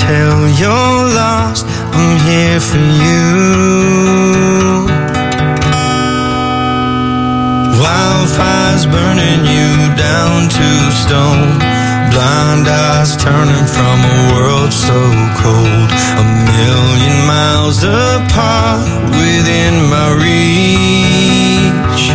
tell you're lost, I'm here for you. Wildfires burning you down to stone, blind eyes turning from a world so cold, 1,000,000 miles apart within my reach.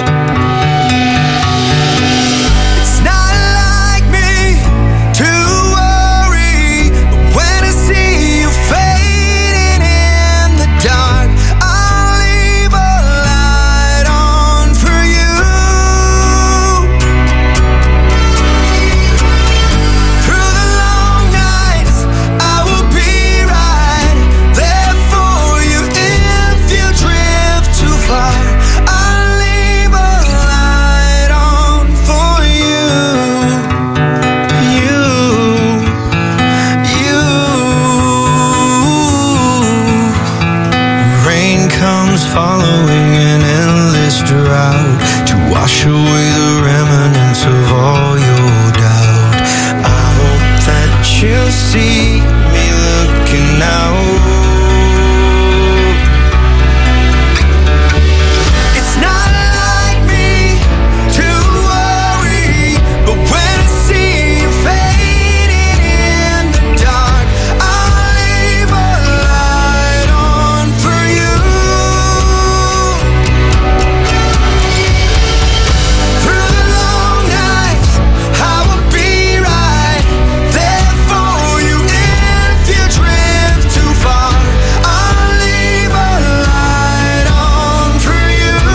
It's not like me to worry, but when I see you fading in the dark, I'll leave a light on for you. Through the long nights, I will be right there for you. If you drift too far, I'll leave a light on for you. Rain comes following an endless drought to wash away the remnants of all your doubt. I hope that you see me looking out. It's not like me to worry, but when I see you fading in the dark, I'll leave a light on for you. Through the long nights, I will be right there for you. If you drift too far, I'll leave a light on for you.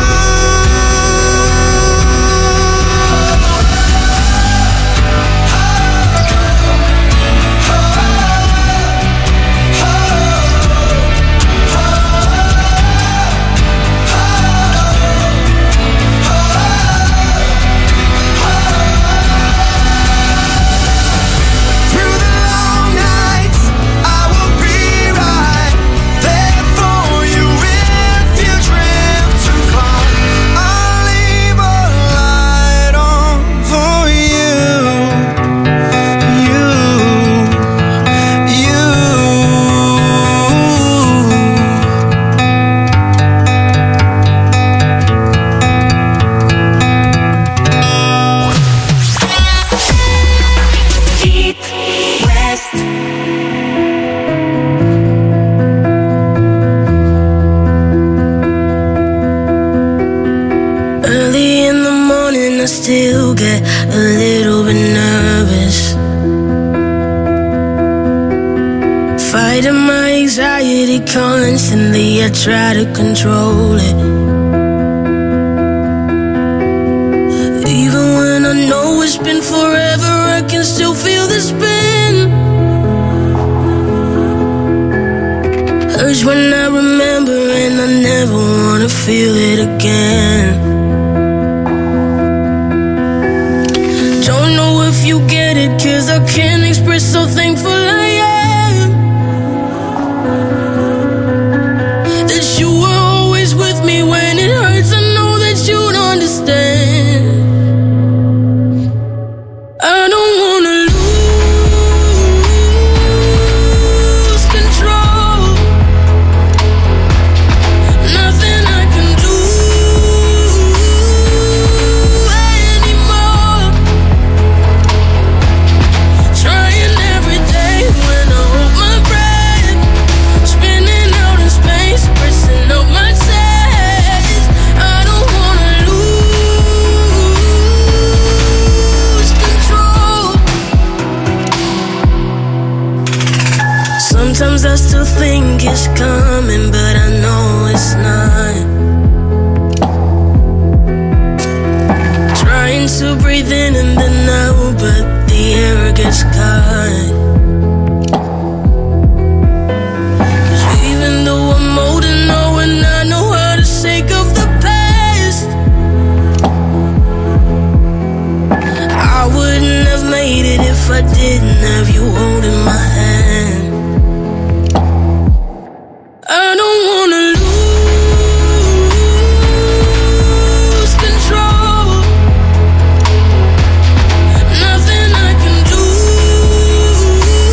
Through the long nights, I will be right there for you. If you drift too far, I'll leave a light on for you. Eat West. Early in the morning, I still get a little bit nervous. Fighting my anxiety constantly, I try to control it. Even when I know it's been forever, I can still feel the spin. Hurts when I remember, and I never wanna feel it again. Don't know if you get it, 'cause I can't express how thankful I am that you were always with me when it hurts. I know that you'd understand. I don't wanna lose control. Nothing I can do anymore. Trying every day when I hold my breath, spinning out in space, pressing up my chest. I don't wanna lose control. Sometimes I still think it's coming, but I know it's not. Trying to breathe in and then out, but the air gets caught. 'Cause even though I'm older now and I know how to shake off the past, I wouldn't have made it if I didn't have you holding my hand. I don't wanna lose control. Nothing I can do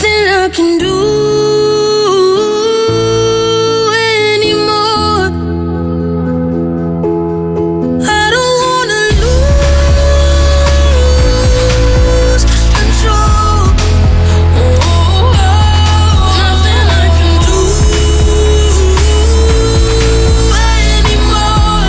nothing I can do anymore. I don't wanna lose control. Nothing I can do anymore.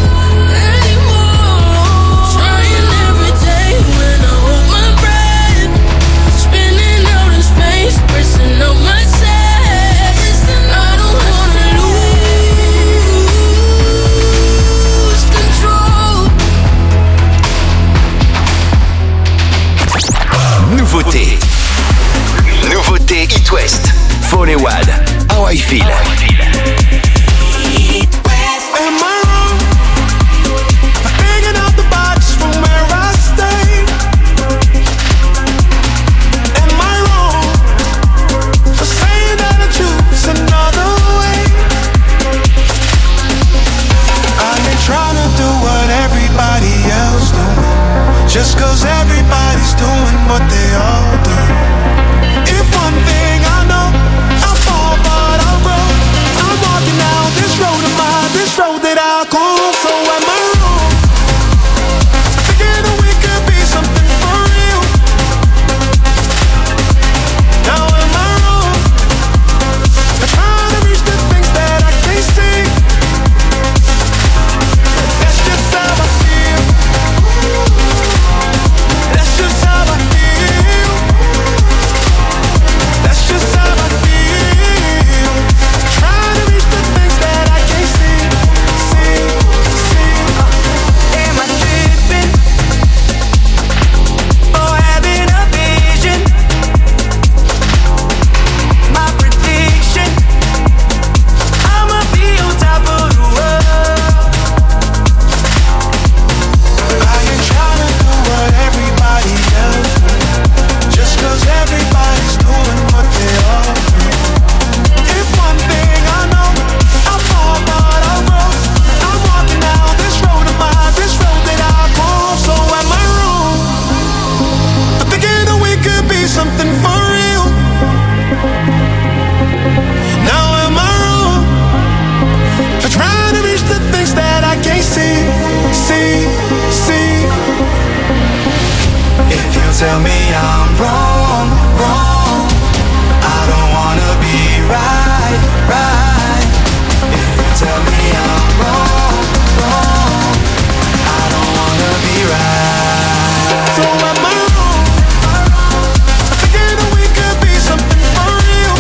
Trying every day when I hold my breath, spinning out in space, pressing up my chest. I don't wanna lose control. Nouveauté. Nouveauté It West. Folewad. How I Feel. Am I wrong for thinking out the box from where I stay? Am I wrong for saying that I choose another way? I ain't trying to do what everybody else doing, just cause everybody's doing what they all do. If one thing I know, I'll fall but I'll grow. I'm walking down this road of mine, this road that I call. So am I wrong for thinking that we could be something for real? Now am I wrong for trying to reach the things that I can't see? That's just how I feel. That's just how I feel. That's just how I feel. Trying to reach the things that I can't see. Am I tripping for having a vision? My prediction, I'ma be on top of the world. I ain't trying to do what everybody else do, just cause everybody's doing what they all do. If one thing I know, I'll fall but I'll grow. I'm walking down this road of mine, this road that I call. So am I wrong for thinking that we could be something for real? Now am I wrong for trying to reach the things that I can't see? If you tell me I'm wrong, I don't wanna be right. If you tell me I'm wrong, I don't wanna be right. So am I wrong for thinking that we could be something for real?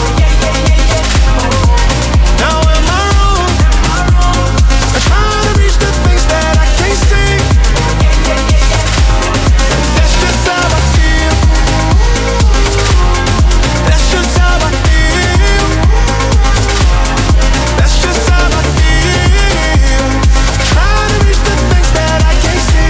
Now am I wrong for trying to reach the things that I can't see? That's just how I feel. That's just how I feel. That's just how I feel. Trying to reach the things that I can't see.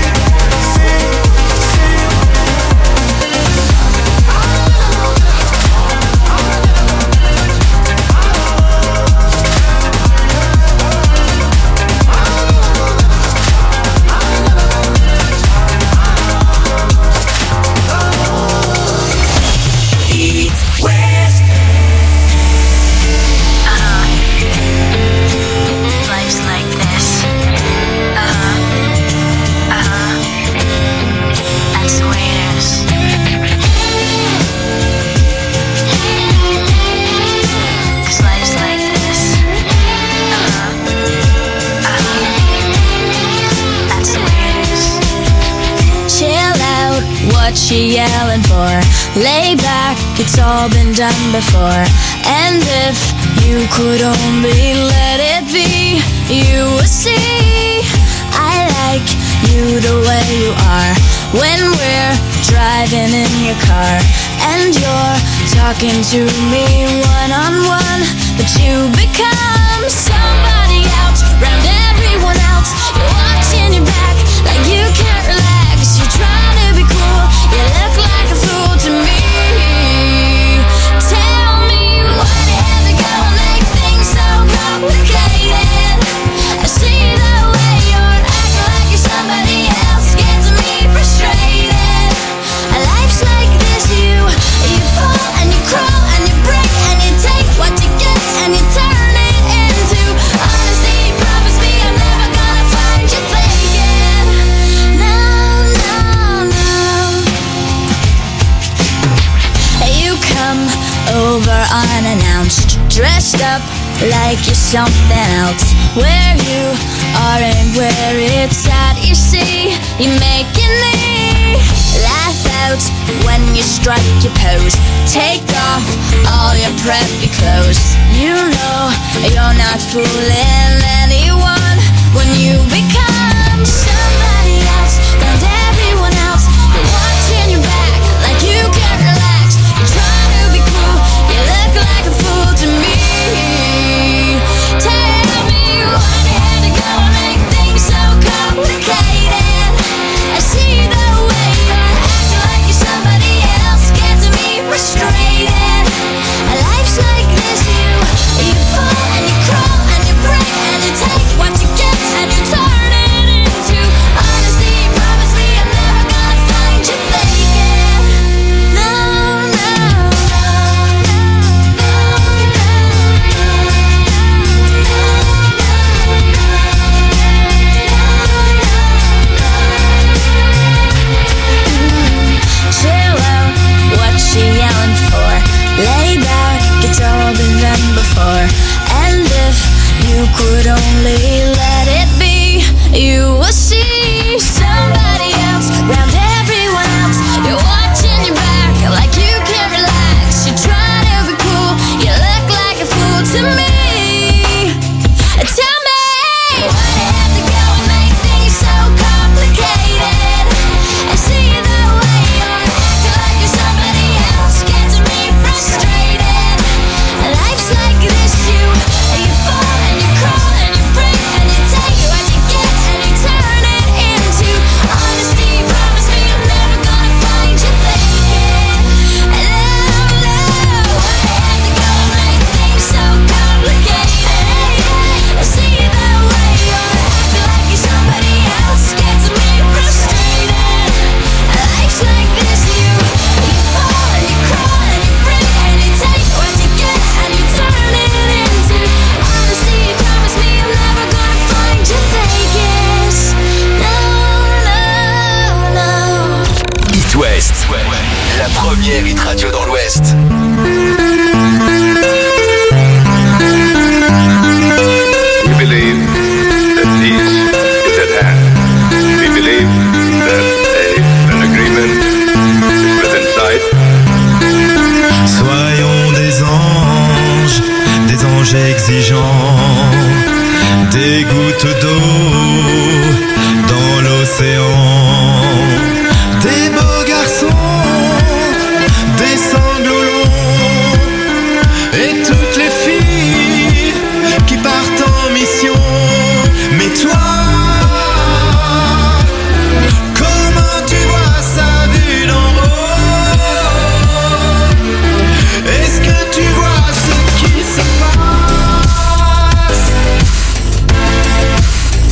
Eat West. Life's like this. That's the way it is. 'Cause life's like this. That's the way it is. Chill out, what you yelling for? Lay back, it's all been done before. And if you could only let it be, you would see I like you the way you are. When we're driving in your car and you're talking to me one-on-one, but you become somebody else round everyone else. You're watching your back like you can't relax. You're trying to be cool, you look like a fool to me. Tell me whatever gonna make things so complicated. I see the way you're acting like you're somebody else, gets me frustrated. Life's like this, you fall and you over unannounced, dressed up like you're something else. Where you are and where it's at, you see, you're making me laugh out when you strike your pose. Take off all your preppy clothes. You know you're not fooling anyone when you become somebody else and everyone else. You're watching your back like you can't relax. You're trying to be cool, you look like a fool to me. Tell me why you had to go and make things so complicated. I see the way you're acting like you're somebody else, gets me frustrated. Life's like this, you fall and you crawl and you break and you take what you get and you turn it into honesty. Promise me I'm never gonna find you faking. No, no, no, chill out, what you yelling for? Lay back, it's all been done before. And if you could only let it be, you will see somebody else round everyone else. You're watching your back like you can't relax. You're trying to be cool, you look like a fool to me. Tell me why you have to go and make things so complicated. I see the way you're acting like you're somebody else, gets me frustrated. Life's like this, you fall and you crawl and you break and you take what you get and you turn it into honesty. Promise me I'm never gonna find you faking. Why you have to go and make things so complicated. I see the way you're acting like you're somebody else, gets me frustrated. Life's like this, you fall and you crawl and you break and you take what you get and you turn it into honesty. Promise me I'm never gonna find you faking. No, no, no. It West, la première hit radio dans l'Ouest. We believe that peace is at hand. We believe that an agreement is within sight. Soyons des anges exigeants, des gouttes d'eau dans l'océan, des beaux garçons, des sanglots longs, et toutes les filles qui partent en mission. Mais toi, comment tu vois ça vu d'en haut? Est-ce que tu vois ce qui se passe?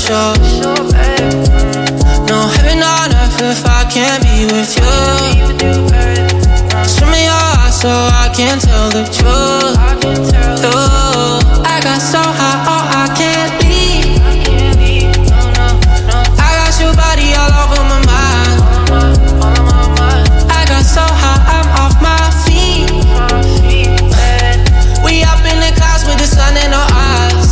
sure. No heaven on earth if I can't be with you. Show me your eyes so I can tell the truth. I got so high, oh, I can't leave. I got your body all over my mind. I got so high, I'm off my feet. We up in the clouds with the sun in our eyes.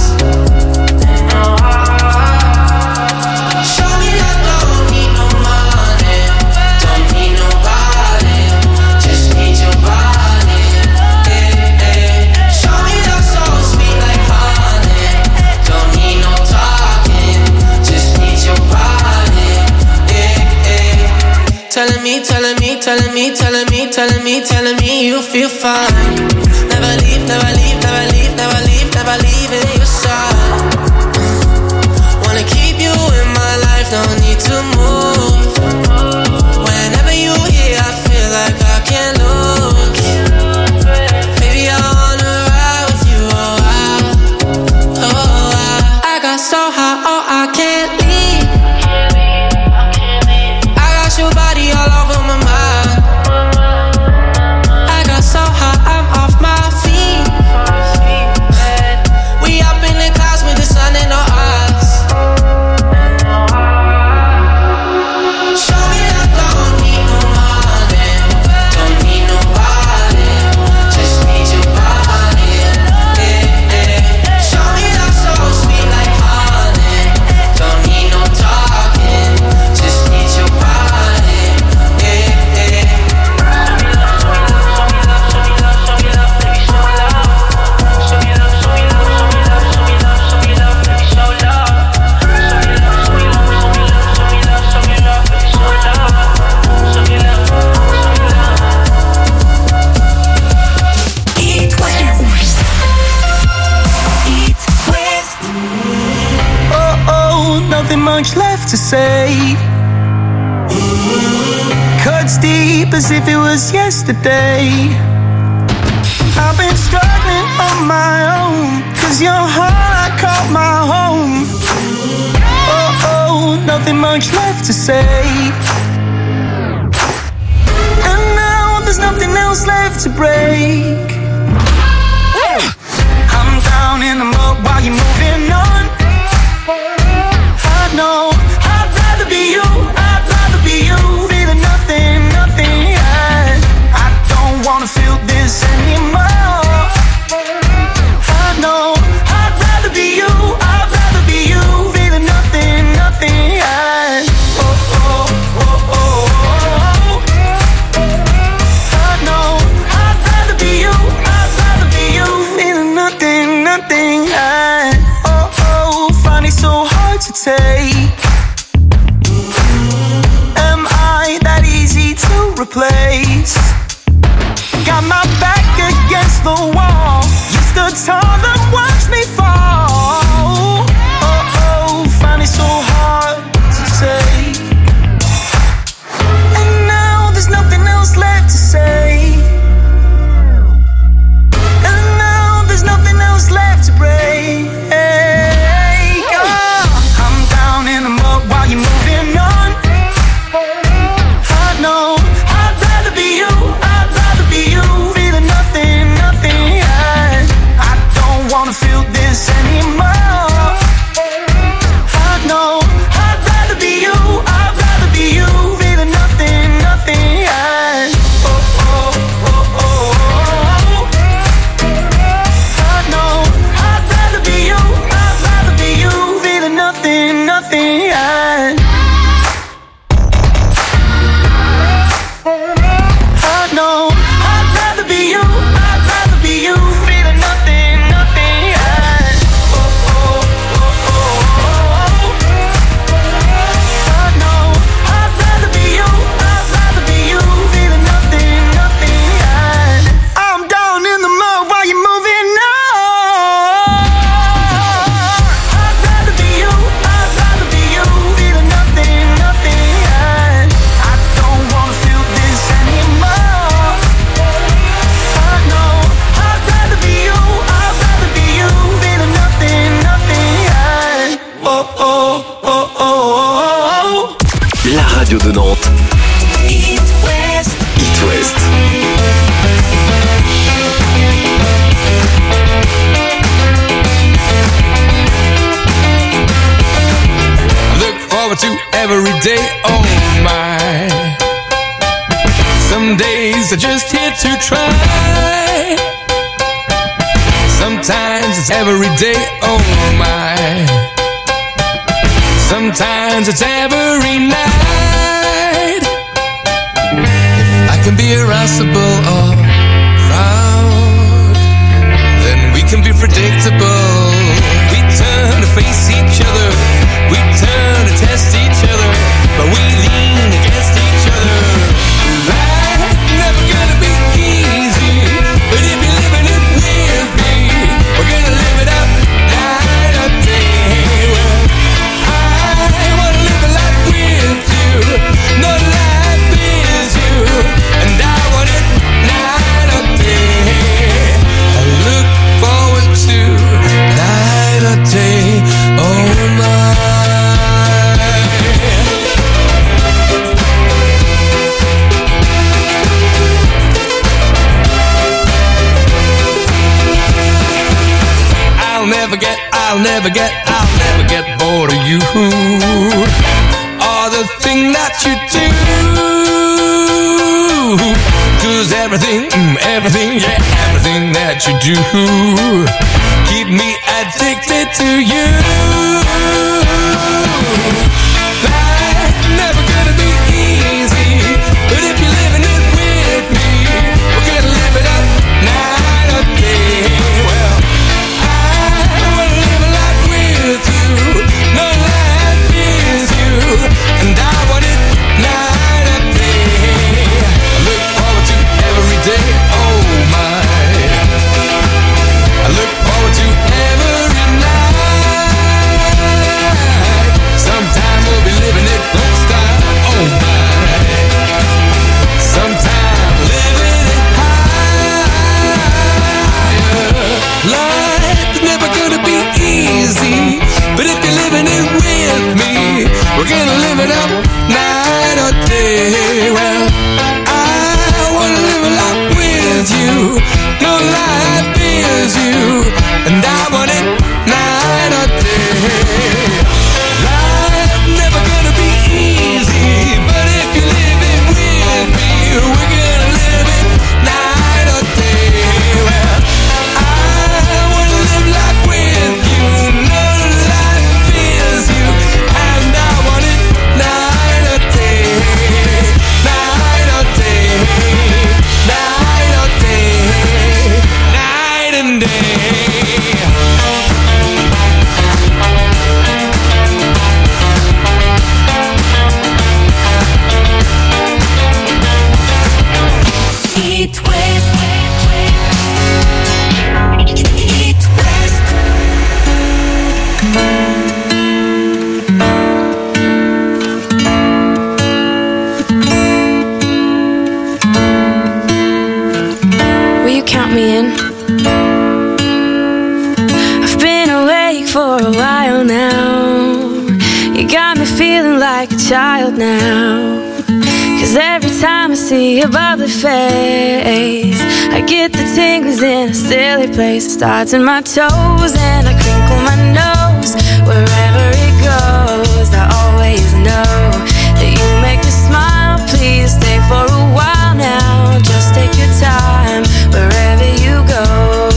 Show me that don't need no money, don't need nobody, just need your body. Show me that soul sweet like honey, don't need no talking, just need your body. Telling me, telling me, telling me, telling me, telling me, telling me you feel fine. Never leave, never leave, never leave, never leave, never leaving your side. Wanna keep you in my life, don't need to move. Whenever you here, I feel like I can't lose. Baby, I wanna ride with you, I got so high, oh, I can't leave. I got your body all over my mind. I got so high, I'm off my feet. We up in the clouds with the sun in our eyes. Show me that don't need no money, don't need nobody, just need your body. Show me that soul sweet like honey, don't need no talking, just need your body. Nothing much left to say. Cuts deep as if it was yesterday. I've been struggling on my own, 'cause your heart I call my home. Nothing much left to say. And now there's nothing else left to break. I'm down in the mud while you're moving on. No, I'd rather be you, I'd rather be you. Feeling nothing, nothing, yeah. I don't wanna feel this anymore. I know, I'd rather be you, I'd rather be you. Feeling nothing, nothing, yeah. I know, I'd rather be you, I'd rather be you. Feeling nothing, nothing, yeah. Find it so hard to take. Am I that easy to replace? Got my back against the wall. You stood tall and watched me fall. Find it so hard to take. And now there's nothing else left to say. And now there's nothing else left to break. I'm down in the mud day, oh my. Some days are just here to try. Sometimes it's every day, oh my. Sometimes it's every night. If I can be irascible or proud, then we can be predictable. We turn to face each other, we turn to test each other, but we lean against each other. Life never gonna be easy, but if you're living it with me, we're gonna live it up night or day. Well, I wanna live a life with you, no life is you, and I want it night or day. I look forward to night or day, oh my. I'll never get bored of you or the thing that you do. 'Cause everything that you do keep me addicted to you. Life's never gonna be easy, but if you're living it with me, we're gonna live it up night or day. Well, no life is you, and I want it night or day. I look forward to every day, oh my. I look forward to every night. Sometime we'll be living it, don't stop, oh my. Sometime living it higher. Life's never gonna be easy, but if you're living it with me, we're gonna live it up night or day. Well, I wanna live a life with you, no life is you, and I want it night or day. Life never gonna be easy, but if you live it with me, we're gonna live it night or day. Well, I wanna live life with you, no life is you, and I want it night or day, night or day, night or day, night and day. Eat West. Eat West. Will you count me in? I've been awake for a while now. You got me feeling like a child now. 'Cause every time I see your bubbly face, I get the tingles in a silly place. It starts in my toes and I crinkle my nose. Wherever it goes, I always know that you make me smile. Please stay for a while now. Just take your time wherever you go.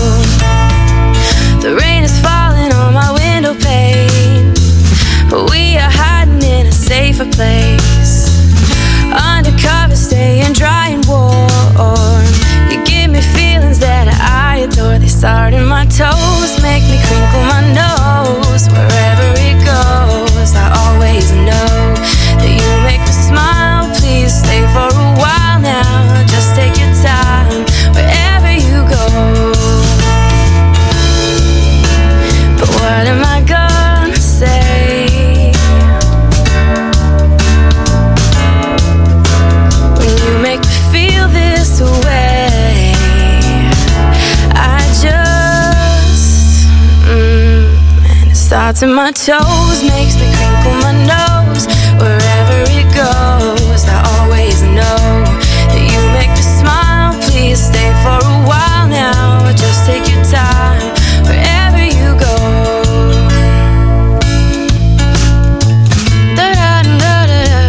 The rain is falling on my window pane, but we are hiding in a safer place. Undercover, staying dry and warm. You give me feelings that I adore. They start in my toes, make me crinkle my nose. Wherever it goes, I always know that you make me smile. Please stay for a while now. Just take your time wherever you go. But what am I gonna say? Make me feel this way. I just and it starts in my toes, makes me crinkle my nose. Wherever it goes, I always know that you make me smile. Please stay for a while now. Just take your time wherever you go. Da-da-da-da-da.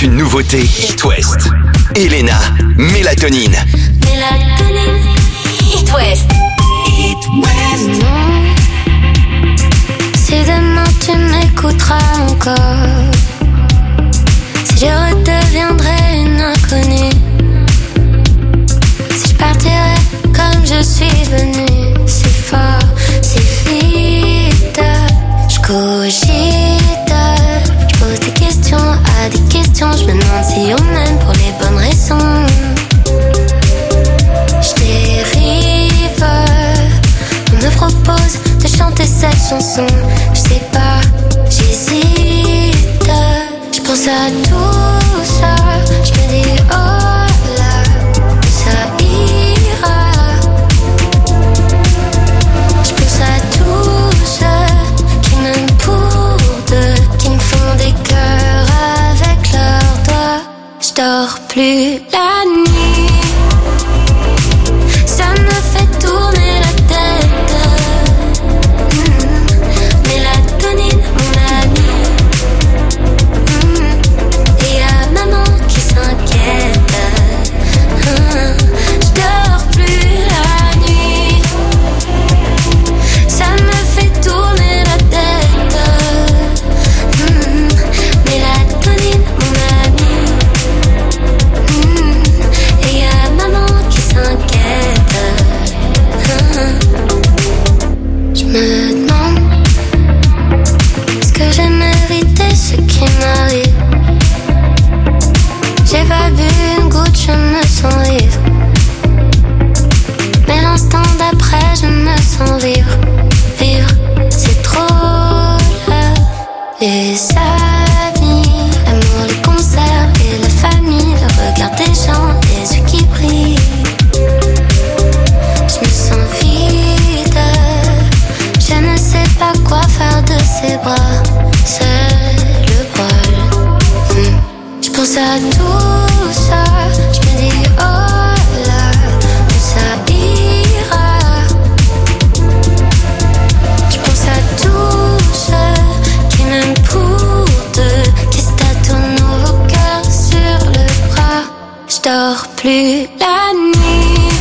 C'est une nouveauté It West. Elena, Mélatonine. Mélatonine. It West. It West. Si demain tu m'écouteras encore, si je redeviendrai une inconnue, si je partirai comme je suis venue, c'est fort, c'est vite, je cogite, je pose des questions à des questions, je me demande si on m'aime pour les bonnes raisons. Je dérive, on me propose de chanter cette chanson, je sais pas, j'hésite, je pense à tout ça, je me dis oh là, ça ira. Je pense à tous ceux qui m'aiment pour deux, qui me font des cœurs avec leurs doigts. Je dors plus la nuit, ça me fait tourner la tête. Mélatonine, mon ami. Et y'a maman qui s'inquiète. Je dors plus la nuit, ça me fait tourner la tête. Mélatonine, mon ami. Et y'a maman qui s'inquiète. Je me demande, est-ce que j'ai mérité ce qui m'arrive? J'ai pas bu une goutte, je me sens vivre. Mais l'instant d'après, je me sens vivre. Vivre, c'est trop là. Les amis, l'amour, les concerts et la famille, le regard des gens, les yeux qui brillent. Je me sens vide, je ne sais pas quoi faire de ces bras. C'est le poil. Je pense à tout ça, je me dis oh là, ça ira. Je pense à tous ceux qui m'aiment pour deux, qui se tâtonnent nos cœurs sur le bras. Je dors plus la nuit,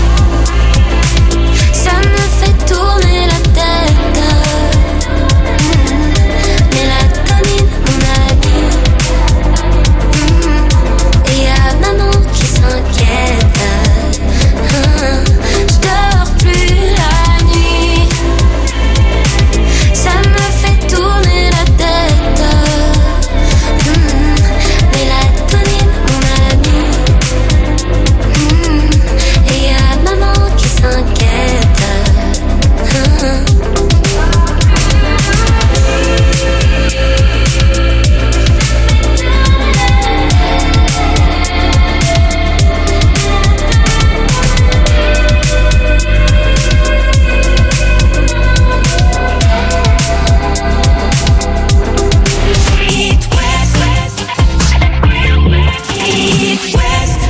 ça me fait tourner la tête. Mélatonine, mon ami. Et y'a maman qui s'inquiète. Je dors plus la nuit, ça me fait tourner la tête. Mélatonine, mon ami. Et y'a maman qui s'inquiète. It West. It West.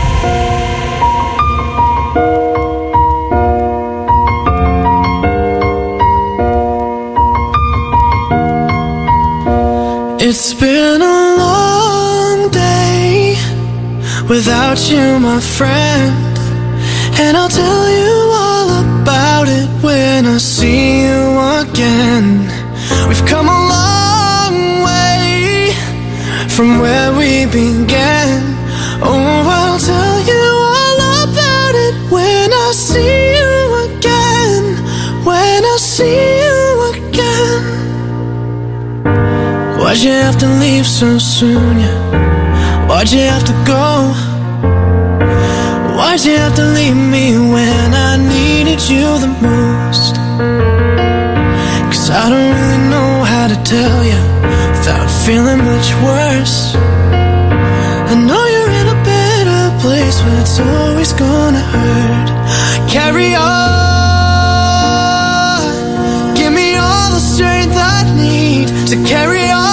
It's been a long day without you, my friend, and I'll tell you all about it when I see you again. We've come a long way from where we began. Oh, I'll tell you all about it when I see you again. When I see you again. Why'd you have to leave so soon, yeah? Why'd you have to go? Why'd you have to leave me when I needed you the most? 'Cause I don't really know how to tell you without feeling much worse. I know you're in a better place, but it's always gonna hurt. Carry on, give me all the strength I need to carry on.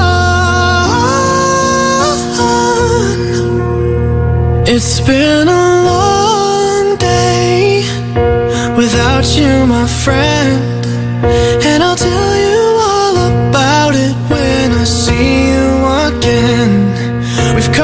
It's been a long day without you, my friend, and I'll tell you all about it when I see you again. We've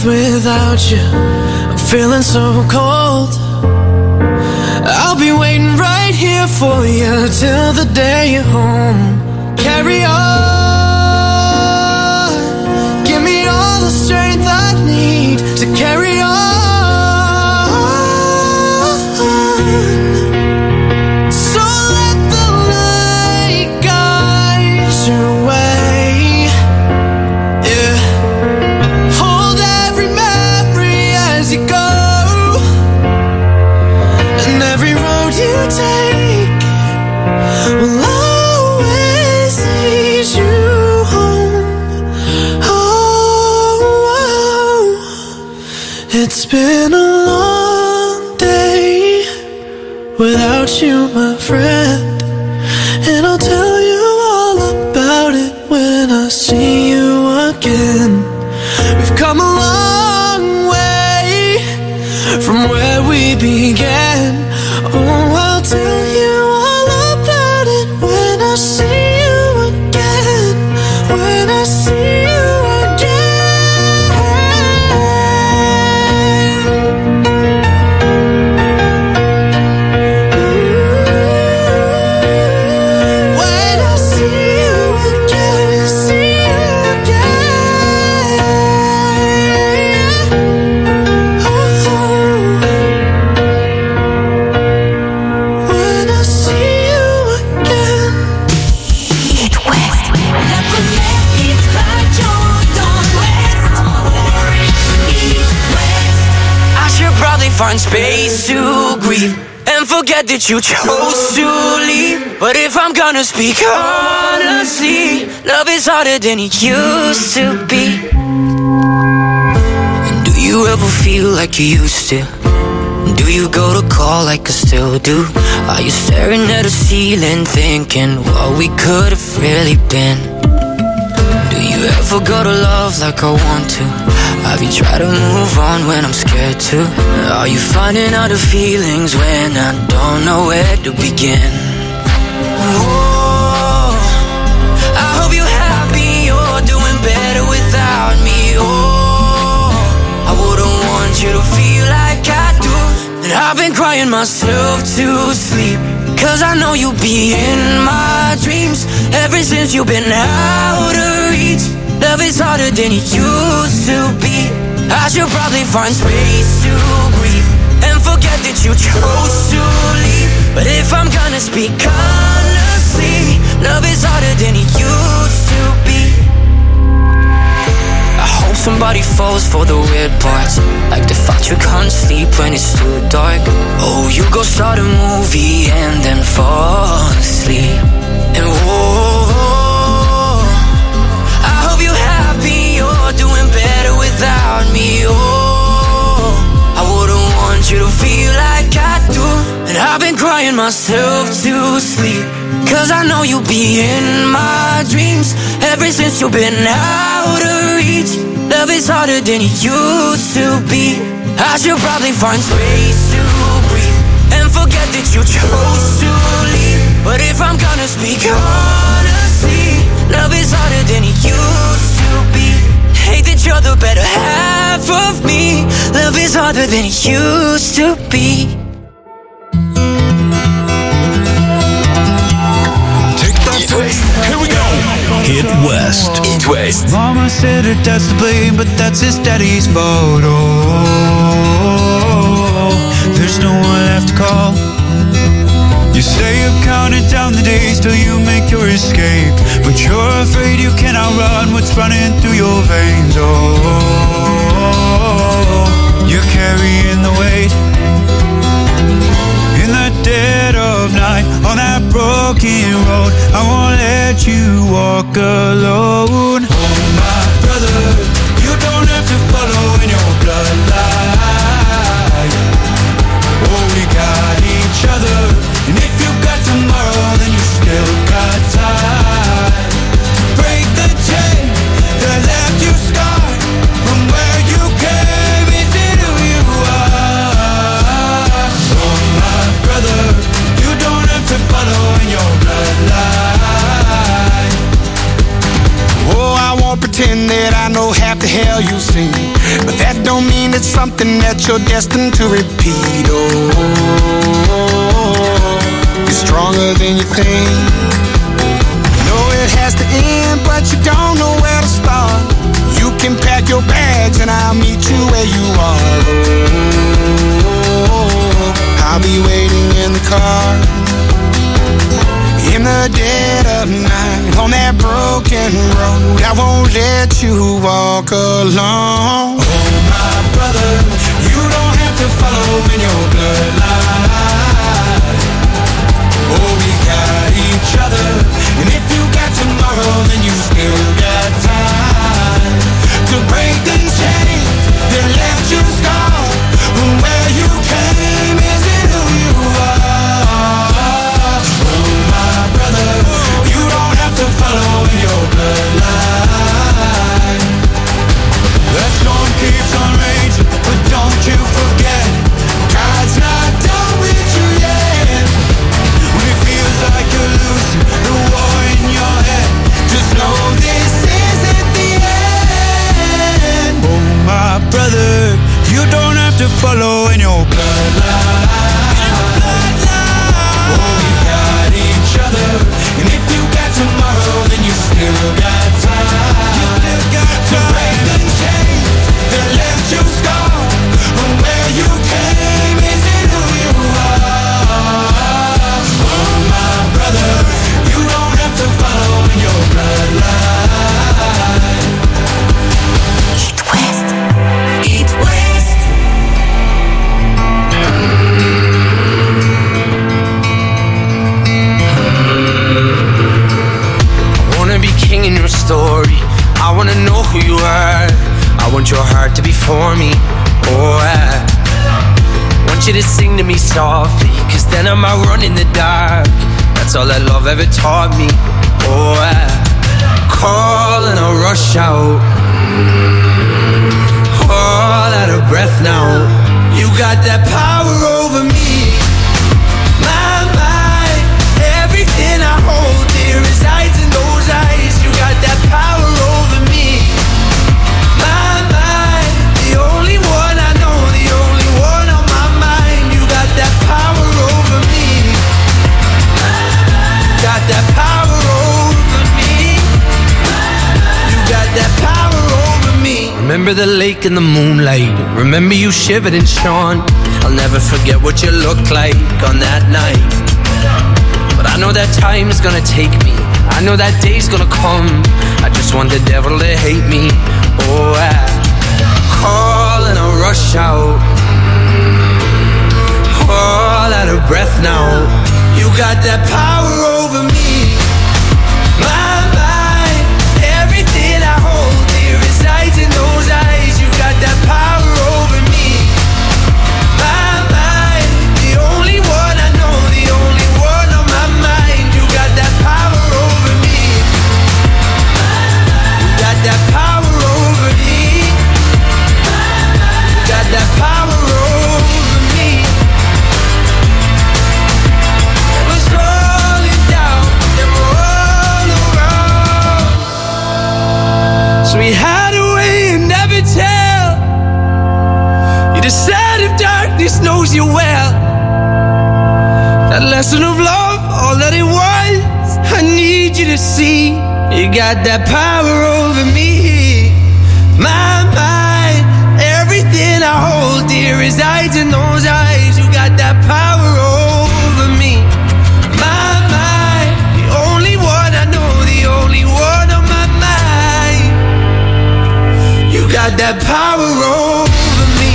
breathe without you. I'm feeling so cold. I'll be waiting right here for you till the day you're home. Carry on. Give me all the strength I need to carry on. So let the light guide your way. Yeah. Hold every memory as you go. And every road you take will always lead you home. Oh, it's been a long day without you, my friend. And I'll tell you all about it when I see you again. We've come a long way from where we began. Oh, I'll tell you all about it when I see you again. When I see you again. When I see you again, see you again. When I see you again. It West. La première hit radio dans l'Ouest. It West. I should probably find space to grieve and forget that you chose to leave. But if I'm gonna speak honestly, love is harder than it used to be. And do you ever feel like you used to? Do you go to call like I still do? Are you staring at the ceiling thinking what we could have really been? Do you ever go to love like I want to? Have you tried to move on when I'm scared to? Are you finding out the feelings when I don't know where to begin? Oh, I hope you're happy, you're doing better without me. Oh, I wouldn't want you to feel like I do. And I've been crying myself to sleep, 'cause I know you'll be in my dreams. Ever since you've been out of reach, love is harder than it used to be. I should probably find space to grieve and forget that you chose to leave. But if I'm gonna speak honestly, love is harder than it used to be. I hope somebody falls for the weird parts, like the fact you can't sleep when it's too dark. Oh, you go start a movie and then fall asleep. And whoa, I hope you're happy, you're doing better without me. Oh, I wouldn't want you to feel like I do. And I've been crying myself to sleep, 'cause I know you'll be in my dreams. Ever since you've been out of reach, love is harder than it used to be. I should probably find space to breathe and forget that you chose to leave. But if I'm gonna speak honestly, love is harder than it used to be. Hate that you're the better half of me. Love is harder than it used to be. Here we go. Hit West. Hit West. Mama said her dad's to blame, but that's his daddy's fault. Oh, there's no one left to call. You say you're counting down the days till you make your escape, but you're afraid you can't outrun what's running through your veins. Oh, you're carrying the weight in the dead of night on that broken road. I won't let you walk alone. Oh, my brother, you don't have to follow in your bloodline. Oh, we got each other, and if you got tomorrow, then you still got time to break the chain that left you scarred from where you came into who you are. Oh, my brother, you don't have to follow in your bloodline. Oh, I won't pretend that I know half the hell you've seen, but that and it's something that you're destined to repeat. Oh, it's stronger than you think. You know it has to end, but you don't know where to start. You can pack your bags and I'll meet you where you are. Oh, I'll be waiting in the car. In the dead of night, on that broken road, I won't let you walk alone. Oh, my brother, you don't have to follow in your bloodline. Oh, we got each other, and if you got tomorrow, then you still got time to break the chains that left you scarred. Where you came isn't who you are. You don't have to follow in your bloodline. The storm keeps on raging, but don't you forget, God's not done with you yet. When it feels like you're losing the war in your head, just know this isn't the end. Oh, my brother, you don't have to follow in your bloodline. Oh, we got each other, and if you got tomorrow, then you still got time. You still got time to break the chains that left you scarred. From where you came isn't who you are. Oh, my brother, you don't have to follow in your bloodline. Eat West. Eat West. Be king in your story. I wanna know who you are. I want your heart to be for me. Oh, I want you to sing to me softly, cause then I might run in the dark. That's all that love ever taught me. Oh, I call and I rush out, all out of breath now. You got that power over me. My mind, everything I hold dear resides in those eyes. You got that power over me. My mind, the only one I know, the only one on my mind. You got that power over me. Got that power over me. You got that power over me. Remember the lake in the moonlight. Remember you shivered and shone. I'll never forget what you looked like on that night. But I know that time is gonna take me. I know that day's gonna come. I just want the devil to hate me. Oh, I call and I rush out, all out of breath now. You got that power over me. My mind, everything I hold dear resides in those eyes. You got that power over me. My mind, the only one I know, the only one on my mind. You got that power over me. You got that power over me. You got that power over me. It was rolling down and roll around, so we hide away and never tell. You decide if darkness knows you well. That lesson of love, all that it was, I need you to see. You got that power over me. My mind, everything I hold dear resides in those eyes. You got that power over me. My mind, the only one I know, the only one on my mind. You got that power over me.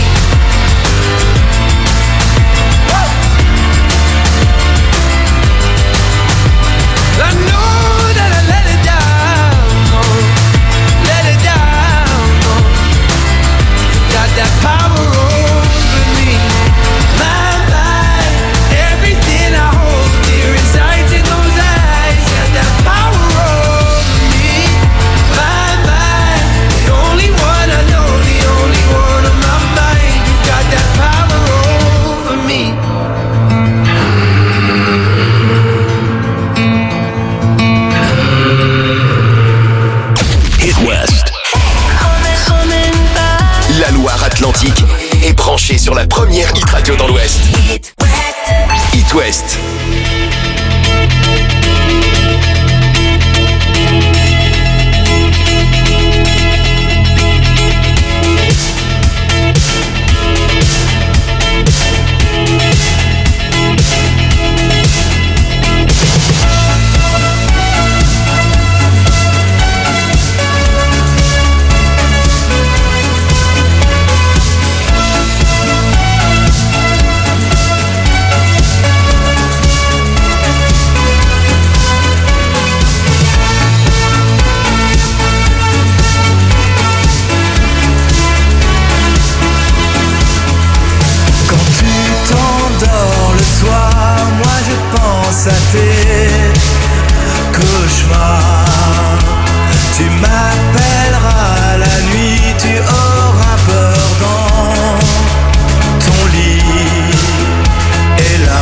I know that I let it down, oh, let it down, oh. You got that power over me. My mind, everything I hold dear resides in those eyes. Got that power over me. My mind, the only one I know, the only one. la première hit radio dans l'Ouest. Hit West. À tes cauchemars, tu m'appelleras la nuit, tu auras peur dans ton lit, et là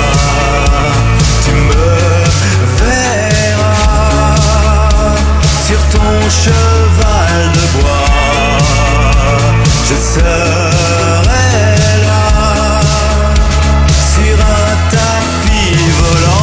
tu me verras sur ton cheval de bois, je serai là sur un tapis volant.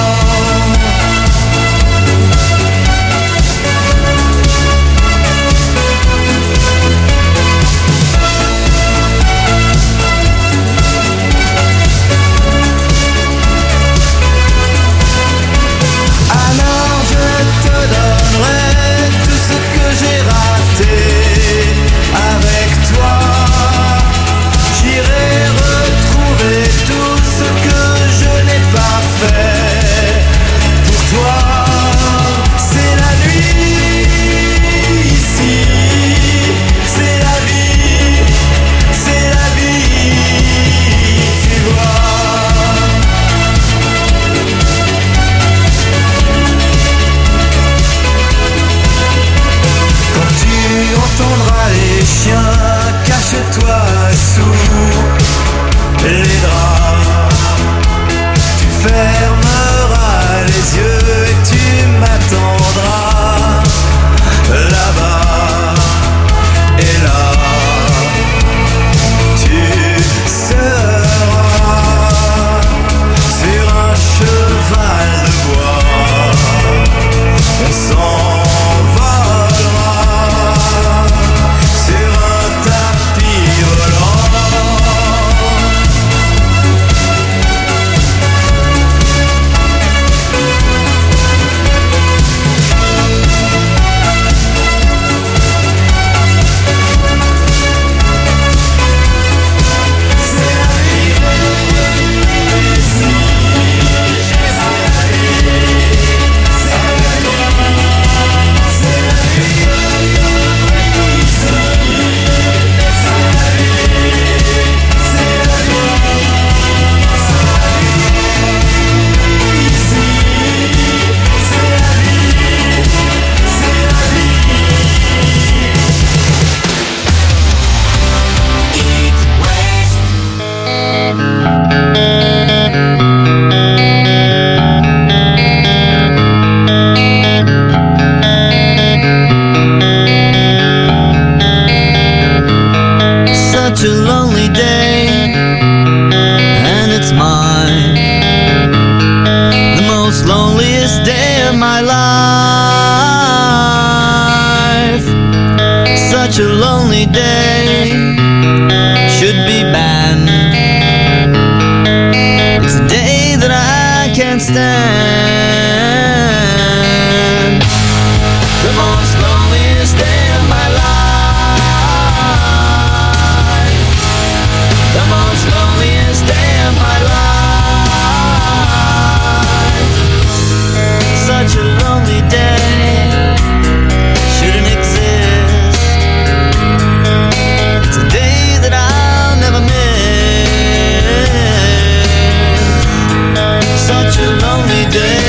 Alors je te donnerai tout ce que j'ai raté avec toi. J'irai retrouver tout ce que je n'ai pas fait pour toi. C'est la nuit ici, c'est la vie, tu vois. Quand tu entendras les chiens, cache-toi sous les draps. Tu fermeras les yeux et tu m'attendras là-bas. Et là, tu seras sur un cheval de bois. On s'envolera sur un tapis volant. Such a lonely day, and it's mine, the most loneliest day of my life. Such a lonely day, should be banned. It's a day that I can't stand. The most loneliest day of my life. The most loneliest day of my life. Such a lonely day shouldn't exist. It's a day that I'll never miss. Such a lonely day.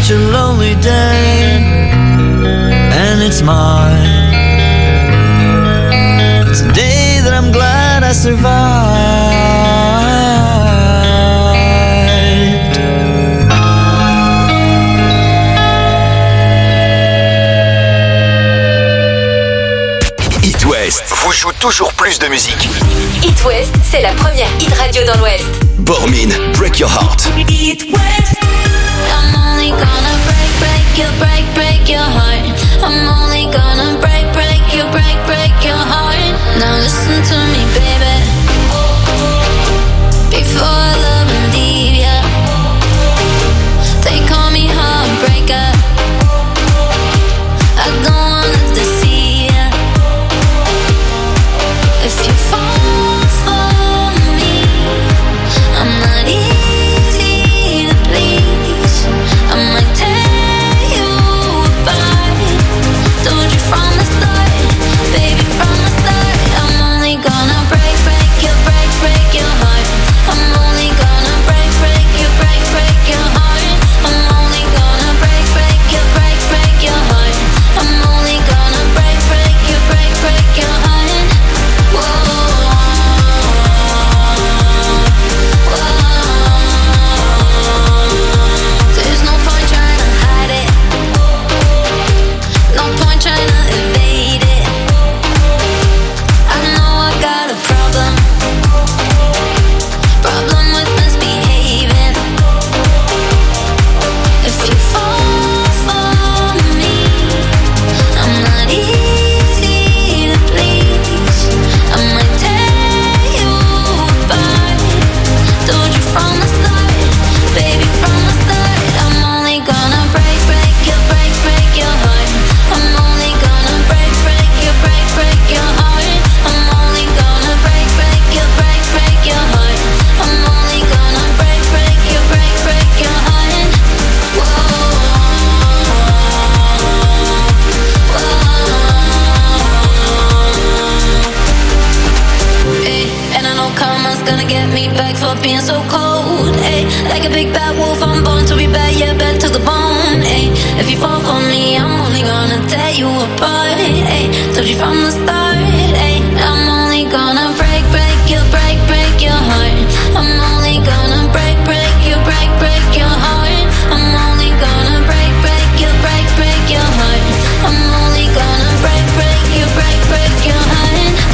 such a lonely day, and it's mine. It's a day that I'm glad I survived. It West vous joue toujours plus de musique. It West, c'est la première hit radio dans l'Ouest. Bormin, Break Your Heart. It West. I'm only gonna break your heart. I'm only gonna break your heart. Now listen to me, baby. Before I love and leave ya, they call me heartbreaker. I don't wanna deceive ya. If you fall for me, I'm not easy to please. I might tear you apart. Told you from the start, baby, from the start. I'm only gonna break your heart. I'm only gonna break your heart. I'm only gonna break your heart. I'm only gonna break your heart. There's no point trying to hide it. No point trying to evade it. I know I got a problem with misbehaving. If you fall for me, I'm not easy to please. I might tear you apart. Told you from the start, baby, from the start. I'm only gonna break your heart. I'm only gonna break your heart. I'm only gonna break your heart. I'm only gonna break your heart. Hey, and I know karma's gonna get me back for being so cold. Hey, like a big bad wolf, I'm born to be bad, yeah, bad to the bone. Hey, if you fall for me,